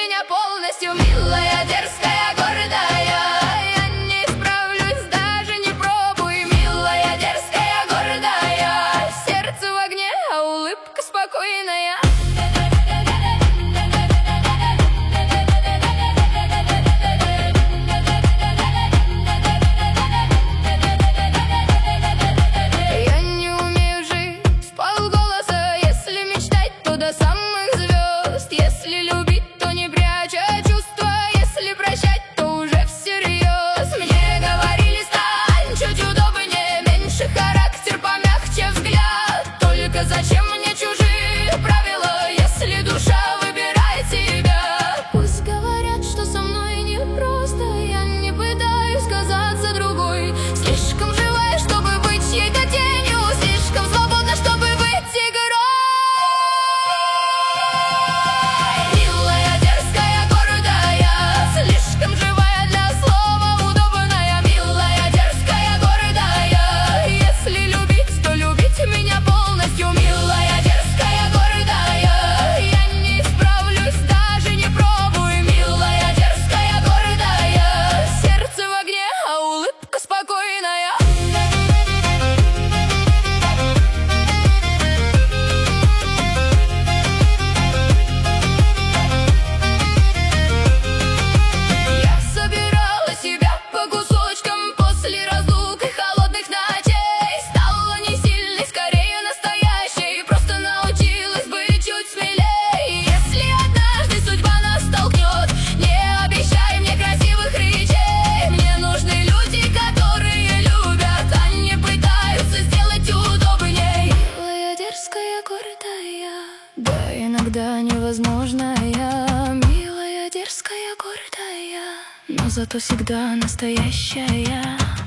меня полностью. Милая, дерзкая, гордая, я не справлюсь, даже не пробуй. Милая, дерзкая, гордая, сердце в огне, а улыбка спокойная. Я не умею жить вполголоса, если мечтать, то до самых звезд. Если любить, то не пряча чувства, если прощать, то уже всерьез. Мне говорили, стань чуть удобнее, меньше характер, помягче взгляд. Только зачем мне чужие правила, если душа выбирает себя? Пусть говорят, что со мной непросто, я не пытаюсь казаться другой. Слишком живая, чтобы быть чьей-то тенью, слишком свободна, чтобы быть игрой. Милая, дерзкая, гордая, слишком живая для слова удобная. Милая, дерзкая, гордая, если любить, то любить меня полностью. Милая, дерзкая, гордая, я не справлюсь, даже не пробуй. Милая, дерзкая, гордая, сердце в огне, а улыбка спокойная. Я собирала себя по кусочкам после разлук и холодных ночей. Стала не сильной, скорее настоящей, просто научилась быть чуть смелей. Если однажды судьба нас столкнет, не обещай мне красивых речей. Мне нужны люди, которые любят, а не пытаются сделать удобней. Милая, дерзкая, гордая, да иногда невозможная. Милая, дерзкая, гордая, но зато всегда настоящая.